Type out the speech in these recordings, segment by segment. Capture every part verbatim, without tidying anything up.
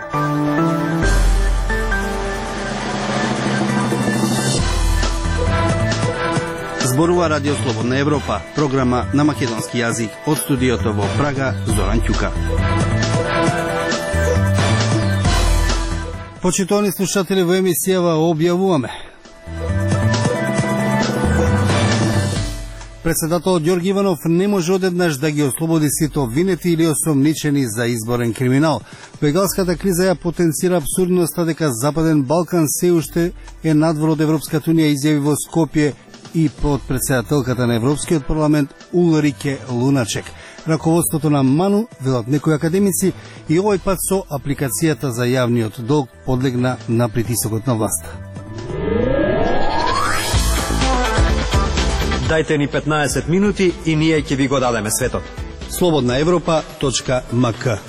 Зборува Радио Слободна Европа, програма на македонски јазик од студиото во Прага, Зоран Ќука. Почитувани слушатели, во емисијава објавуваме: председателот Ѓорги Иванов не може одеднаш да ги ослободи сите обвинети или осомничени за изборен криминал. Бегалската криза ја потенцира абсурдноста дека Западен Балкан се уште е надвор од Европската унија, изјави во Скопје и подпредседателката на Европскиот парламент Улрике Луначек. Раководството на МАНУ, велат некои академици, и овој пат со апликацијата за јавниот долг подлегна на притисокот на власта. Дајте ни петнаесет минути и ние ќе ви го дадеме светот. слободна европа точка ем ка.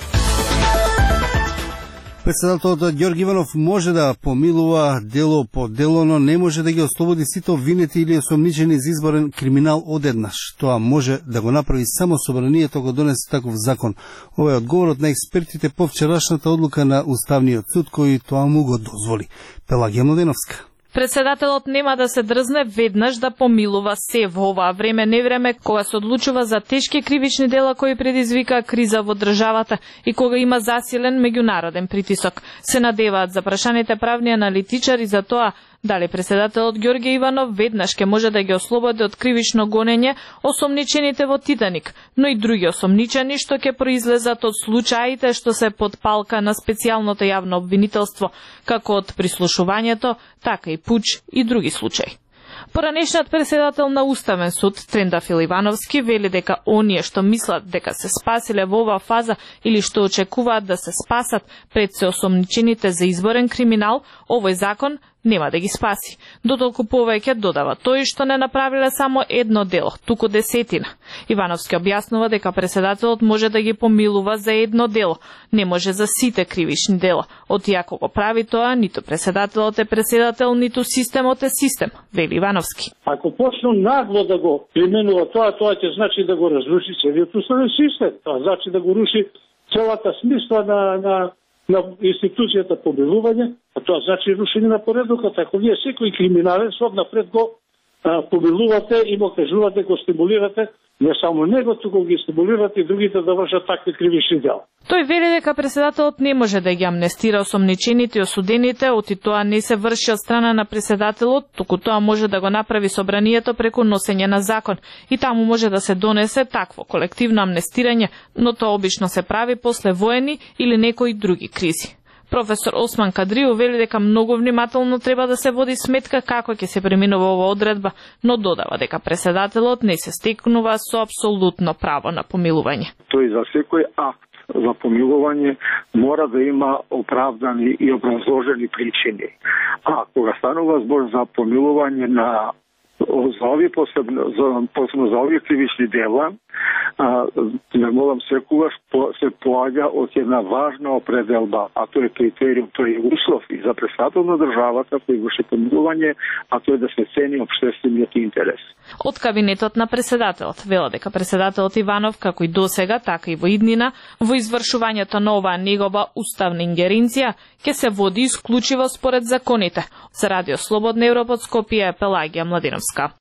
Председателот Ѓорги Иванов може да помилува дело по дело, но не може да ги ослободи сите обвинети или осомничени за изборен криминал одеднаш. Тоа може да го направи само собранието го донесе таков закон. Ова е одговорот на експертите по вчерашната одлука на Уставниот суд, кој тоа му го дозволи. Пелагија Младеновска. Председателот нема да се дрзне веднаш да помилува се во оваа време невреме кога се одлучува за тешки кривични дела кои предизвика криза во државата и кога има засилен меѓународен притисок. Се надеваат запрашаните правни аналитичари за тоа дали председателот Ѓорги Иванов веднаш ќе може да ги ослободи од кривично гонење осомничените во Титаник, но и други осомничени што ќе произлезат од случаите што се под палка на специјалното јавно обвинителство, како од прислушувањето, така и пуч и други случаи. Поранешниот председател на Уставен суд, Трендафил Ивановски, вели дека оние што мислат дека се спасиле во оваа фаза или што очекуваат да се спасат пред се осомничените за изборен криминал, овој закон нема да ги спаси. Дотолку повеќе додава тој што не направиле само едно дело, туку десетина. Ивановски објаснува дека председателот може да ги помилува за едно дело, не може за сите кривични дела. Од иако го прави тоа, ниту председателот е председател, ниту системот е систем, вели Ивановски. Ако почну нагло да го применува тоа, тоа ќе значи да го разруши целиот уставен систем. Тоа значи да го руши целата смисла на, на на институцијата помилување, а тоа значи рушење на поредокот. Ако вие секој криминален срок напред го а, помилувате и му кажувате, го стимулирате, не само него, туку ги стимулирате и другите да вршат такви кривични дела. Тој вели дека председателот не може да ги амнестира осомничените и осудените, оти тоа не се врши од страна на председателот, туку тоа може да го направи собранието преку носење на закон и таму може да се донесе такво колективно амнестирање, но тоа обично се прави после воени или некои други кризи. Професор Осман Кадриу вели дека многу внимателно треба да се води сметка како ќе се преминува оваа одредба, но додава дека председателот не се стекнува со апсолутно право на помилување. Тој за секој акт за помилување мора да има оправдани и образложени причини. А кога станува збор за помилување на за овие посебно за посебно за овие кривични дела, а, не молам секогаш се поаѓа од една важна определба, а тоа е критериум, тоа е услов и за председател на државата кој врши помилување, а тоа е да се цени општествениот интерес. Од кабинетот на председателот вела дека председателот Иванов, како и досега, така и во иднина, во извршувањето на оваа негова уставна ингеренција ќе се води исклучиво според законите. За Радио Слободна Европа од Скопје, Пелагија Младеновска.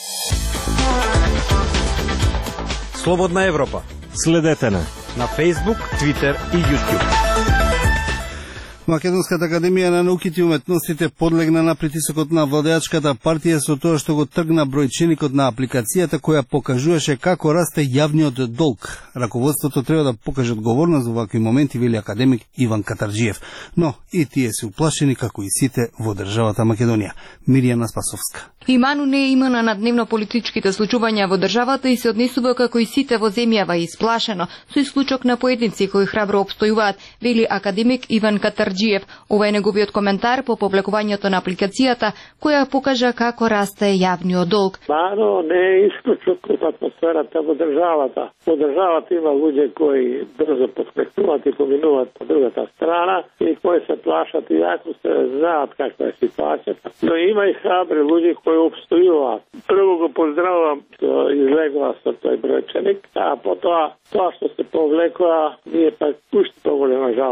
Слободна Европа. Следете на на Facebook, Twitter и YouTube. Македонската академија на науките и уметностите подлегна на притисокот на владеачката партија со тоа што го тргна бројченикот на апликацијата која покажуваше како расте јавниот долг. Раководството треба да покаже одговорност во вакви моменти, вели академик Иван Катарджиев. Но и тие се уплашени како и сите во државата Македонија. Миријана Спасовска. И МАНУ не е имена на дневно-политичките случувања во државата и се однесува како и сите во земјава исплашено, со исклучок на поединци кои храбро обстојуваат, вели академик Иван Катарджиев. Ова е неговиот коментар по повлекувањето на апликацијата, која покажа како расте јавниот долг. МАНУ не е исклучок од атмосферата во државата. Во државата има луѓе кои брзо подскакнуваат и поминуваат по другата страна и кои се плашат и јако се знаат каква е ситуацијата. Но има и храбри луѓе кои обстојуваат. Прво го поздравувам што излегува со тој бројченик, а потоа тоа што се повлекува, ние пак уште поголема жал.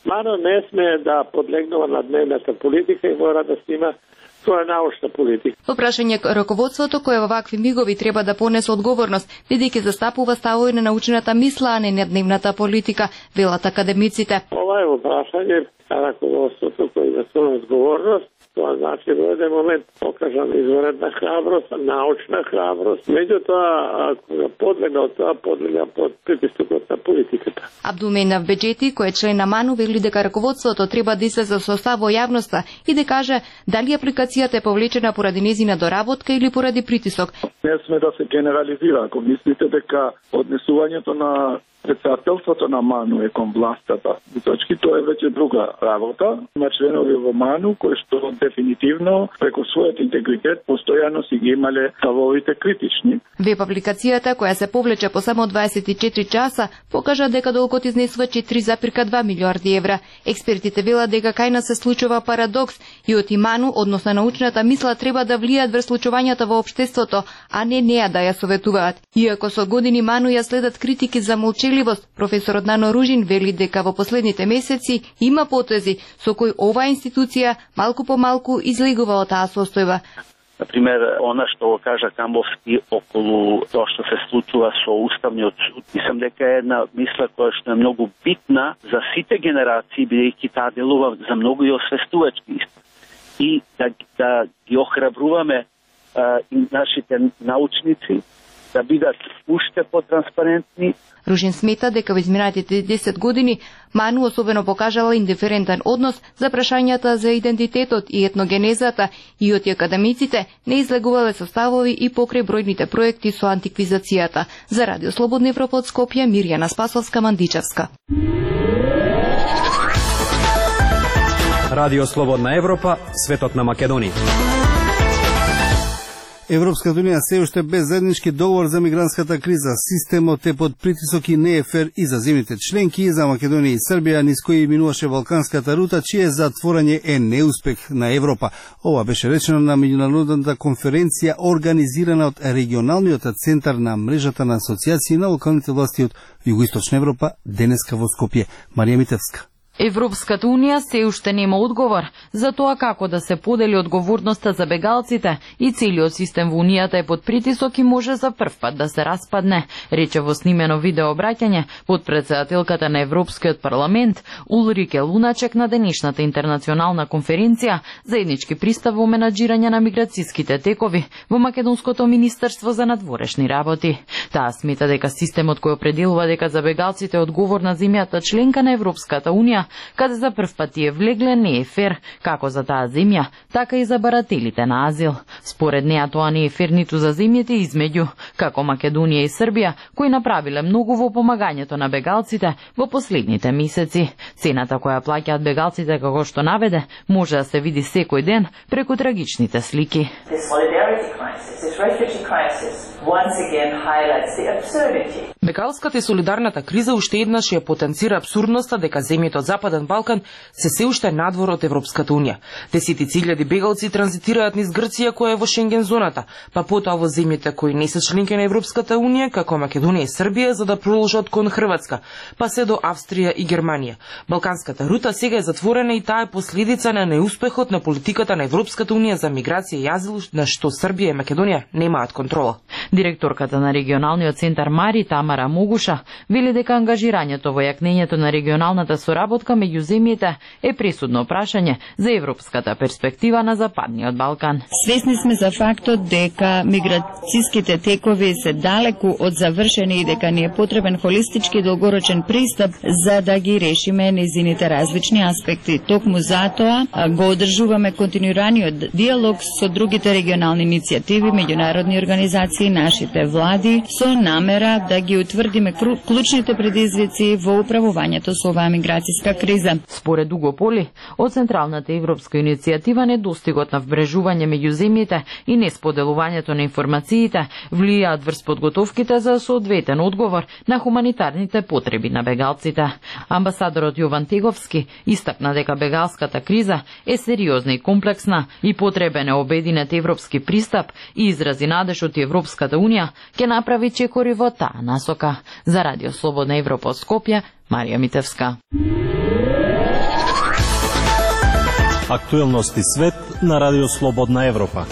Мано не смее да подлегнува на дневната политика и мора да снима своја научна политика. По прашање раководството кое во вакви мигови треба да понесе одговорност, бидејќи застапува ставови на научната мисла, а не на дневната политика, велат академиците. Ова е во прашање раководството кој има своја одговорност. Тоа значи во еден момент покажа изваредна храброст, научна храброст. Меѓутоа, кога подлега од тоа, подлега под притисокот на политиката. Абдулменав Беџети, кој е член на МАНУ, вели дека раководството треба да излезе со став во јавноста и да каже дали апликацијата е повлечена поради незина доработка или поради притисок. Не сме да се генерализира. Ако мислите дека однесувањето на председателството на МАНУ е кон властата, точки тоа е веќе друга работа. Има членови во МАНУ кои што дефинитивно преку својот интегритет постојано си ги имале ставовите критични. Веб апликацијата која се повлече по само дваесет и четири часа покажа дека долгот изнесува четири зарез два милиарди евра. Експертите велат дека кај нас се случува парадокс и од МАНУ, односно научната мисла, треба да влијат врз случувањата во општеството, а не неа да ја советуваат. Иако со години МАНУ ја следат критики за молчеливост, професорот Нано Ружин вели дека во последните месеци има потези со кои оваа институција малку по малку излегува од таа состојба. Например, она што го кажа Камбовски околу тоа што се случува со Уставниот суд, мислам дека е една мисла која што е многу битна за сите генерации, бидејќи таа делува за многу и освестувачки. И да, да ги охрабруваме а, и нашите научници да бидат уште потранспарентни. Ружин смета дека во изминатите десет години МАНУ особено покажала индиферентен однос за прашањата за идентитетот и етногенезата и од академиците не излегувале составови и покрај бројните проекти со антиквизацијата. За Радио Слободна Европа од Скопје, Мирјана Спасовска, Мандичевска. Радио Слободна Европа, светот на Македонија. Европската унија се уште без заеднички договор за мигрантската криза. Системот е под притисок и не е фер и за земјите членки, и за Македонија и Србија, низ кои минуваше Балканската рута, чие затворање е неуспех на Европа. Ова беше речено на меѓународната конференција организирана од регионалниот центар на мрежата на асоциации на локалните власти од Југоисточна Европа, денеска во Скопје. Марија Митевска. Европската унија се уште нема одговор за тоа како да се подели одговорноста за бегалците и целиот систем во унијата е под притисок и може за прв пат да се распадне, рече во снимено видео обраќање под председателката на Европскиот парламент Улрике Луначек на денешната интернационална конференција заеднички пристап во менаџирање на миграцијските текови во Македонското министерство за надворешни работи. Таа смета дека системот кој определува дека за бегалците е одговорна земјата членка на Европската унија, каде за прв пат е влегле, не е фер, како за таа земја, така и за барателите на азил. Според неа тоа не е фер ниту за земјите измеѓу, како Македонија и Србија, кои направиле многу во помагањето на бегалците во последните месеци. Цената која плаќаат бегалците, како што наведе, може да се види секој ден преку трагичните слики. Бегалската и солидарната криза уште еднаш ја потенцира абсурдноста дека земјите од Западен Балкан се се уште надвор од Европската унија. Десетици илјади бегалци транзитираат низ Грција која е во Шенген зоната, па потоа во земјите кои не се членки на Европската унија, како Македонија и Србија, за да продолжат кон Хрватска, па се до Австрија и Германија. Балканската рута сега е затворена и таа е последица на неуспехот на политиката на Европската унија за миграција и азил, на што Србија и Македонија немаат контрола. Директорката на регионалниот центар Мари Тамара Могуша вели дека ангажирањето во јакнењето на регионалната соработка меѓу земјите е пресудно прашање за европската перспектива на Западниот Балкан. Свесни сме за фактот дека миграцијските текови се далеку од завршени и дека ни е потребен холистички долгорочен пристап за да ги решиме незините различни аспекти. Токму затоа го одржуваме континуираниот диалог со другите регионални иницијативи, меѓународни организации, нашите влади, со намера да ги утврдиме клучните предизвици во управувањето со оваа миграцијска криза. Според Уго Поли, од Централната европска иницијатива недостигот на вбрежување меѓу земјите и несподелувањето на информациите влијаат врз подготовките за соодветен одговор на хуманитарните потреби на бегалците. Амбасадорот Јован Теговски истакна дека бегалската криза е сериозна и комплексна и потребен е обединет европски пристап и изрази надеж од Европската унија ќе направи чекори во таа насока. За Радио Слободна Европа од Скопје, Марија Митевска. Актуелности свет на Радио Слободна Европа.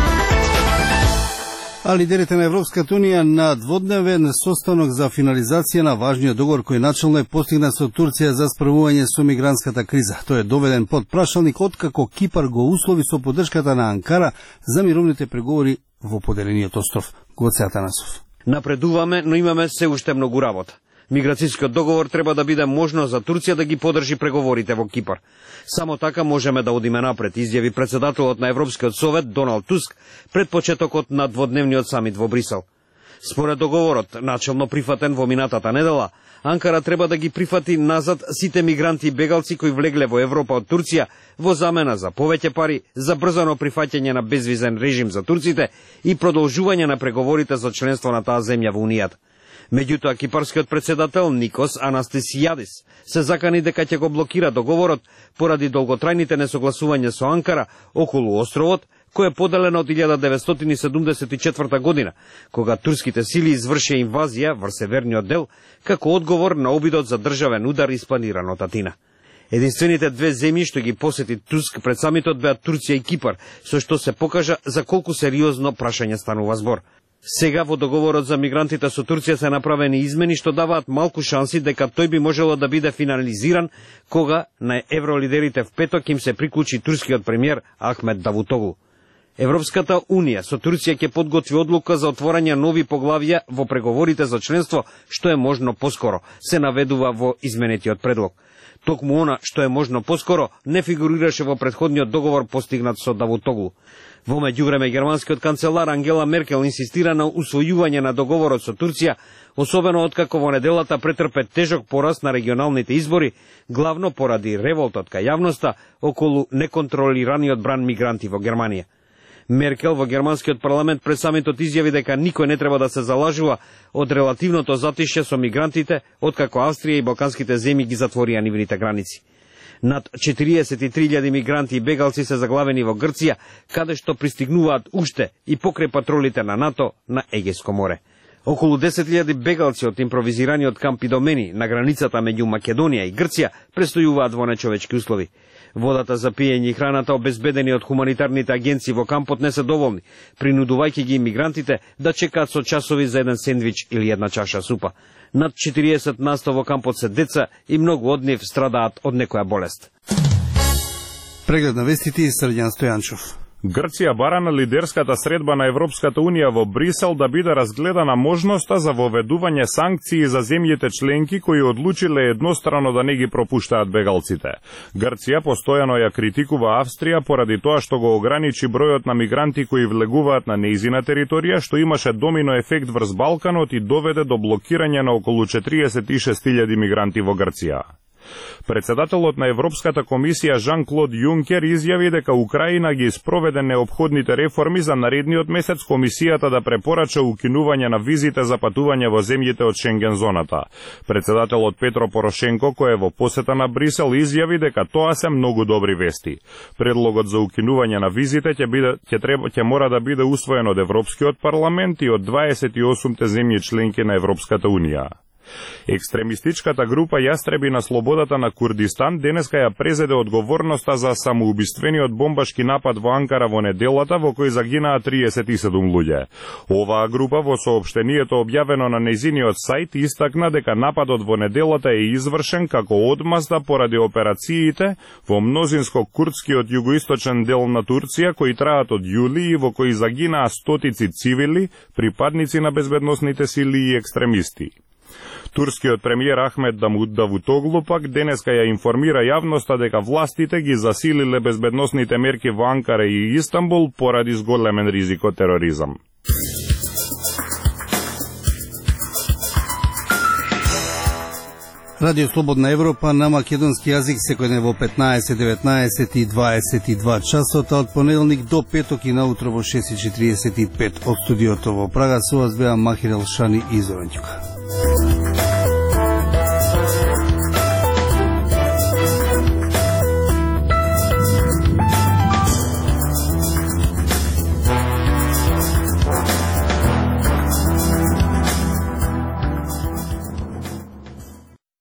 А лидерите на Европската Унија на дводневен состанок за финализација на важниот договор кој начално е постигнат со Турција за справување со мигрантската криза. Тој е доведен под прашалник откако Кипар го услови со поддршката на Анкара за мировните преговори во поделениот остров. Гоце Атанасов. Напредуваме, но имаме се уште многу работа. Миграцијскиот договор треба да биде можно за Турција да ги поддржи преговорите во Кипар. Само така можеме да одиме напред, изјави председателот на Европскиот совет Доналд Туск пред почетокот на дводневниот самит во Брисел. Според договорот, начелно прифатен во минатата недела, Анкара треба да ги прифати назад сите мигранти и бегалци кои влегле во Европа од Турција во замена за повеќе пари, за брзано прифаќање на безвизен режим за турците и продолжување на преговорите за членство на таа земја во Унијата. Меѓутоа, кипарскиот председател Никос Анастасијадис се закани дека ќе го блокира договорот поради долготрајните несогласувања со Анкара околу островот, кој е поделен од илјада деветстотини седумдесет и четврта година, кога турските сили извршија инвазија врз северниот дел, како одговор на обидот за државен удар испланиран од Атина. Единствените две земји што ги посети Туск пред самитот беа Турција и Кипар, со што се покажа за колку сериозно прашање станува збор. Сега во договорот за мигрантите со Турција се направени измени што даваат малку шанси дека тој би можело да биде финализиран кога на евролидерите в петок им се приклучи турскиот премиер Ахмет Давутоглу. Европската Унија со Турција ќе подготви одлука за отворање нови поглавја во преговорите за членство што е можно поскоро, се наведува во изменетиот предлог. Токму она што е можно поскоро не фигурираше во претходниот договор постигнат со Давутоглу. Во меѓувреме германскиот канцелар Ангела Меркел инсистира на усвојување на договорот со Турција, особено откако во неделата претрпе тежок пораст на регионалните избори, главно поради револтот кај јавноста околу неконтролираниот бран мигранти во Германија. Меркел во германскиот парламент пред самитот изјави дека никој не треба да се залажува од релативното затишје со мигрантите, откако Австрија и балканските земји ги затворија нивните граници. Над четириесет и три илјади мигранти и бегалци се заглавени во Грција, каде што пристигнуваат уште и покрај патролите на НАТО на Егејско море. Околу десет илјади бегалци од импровизираниот камп Идомени на границата меѓу Македонија и Грција престојуваат во нечовечки услови. Водата за пиење и храната обезбедени од хуманитарните агенции во кампот не се доволни, принудувајќи ги имигрантите да чекаат со часови за еден сендвич или една чаша супа. Над четириесет на сто во кампот се деца и многу од нив страдаат од некоја болест. Преглед на вестите и Срđan Стојанчов. Грција бара на лидерската средба на Европската Унија во Брисел да биде разгледана можноста за воведување санкции за земјите членки кои одлучиле еднострано да не ги пропуштаат бегалците. Грција постојано ја критикува Австрија поради тоа што го ограничи бројот на мигранти кои влегуваат на нејзина територија, што имаше домино ефект врз Балканот и доведе до блокирање на околу четириесет и шест илјади мигранти во Грција. Председателот на Европската комисија Жан-Клод Јункер изјави дека Украина ги спроведе неопходните реформи за наредниот месец комисијата да препорача укинување на визите за патување во земјите од Шенген зоната. Председателот Петро Порошенко, кој е во посета на Брисел, изјави дека тоа се многу добри вести. Предлогот за укинување на визите ќе биде ќе треба ќе мора да биде усвоен од Европскиот парламент и од дваесет и осумте земји членки на Европската Унија. Екстремистичката група Јастреби на слободата на Курдистан денеска ја презеде одговорноста за самоубиствениот бомбашки напад во Анкара во неделата во кој загинаа триесет и седум луѓе. Оваа група во соопштението објавено на нејзиниот сајт истакна дека нападот во неделата е извршен како одмазда поради операциите во мнозинско курдскиот југоисточен дел на Турција кои траат од јули и во кои загинаа стотици цивили, припадници на безбедносните сили и екстремисти. Турскиот премиер Ахмет Давутоглу пак денеска ја информира јавноста дека властите ги засилиле безбедносните мерки во Анкара и Истанбул поради зголемен ризик од тероризам. Радио Слободна Европа на македонски јазик секојдневно во петнаесет, деветнаесет и дваесет и два часот, од понеделник до петок и наутро во шест и четириесет и пет од студиото во Прага. Со вас беа Махир Елшани и Зоран Ѓука.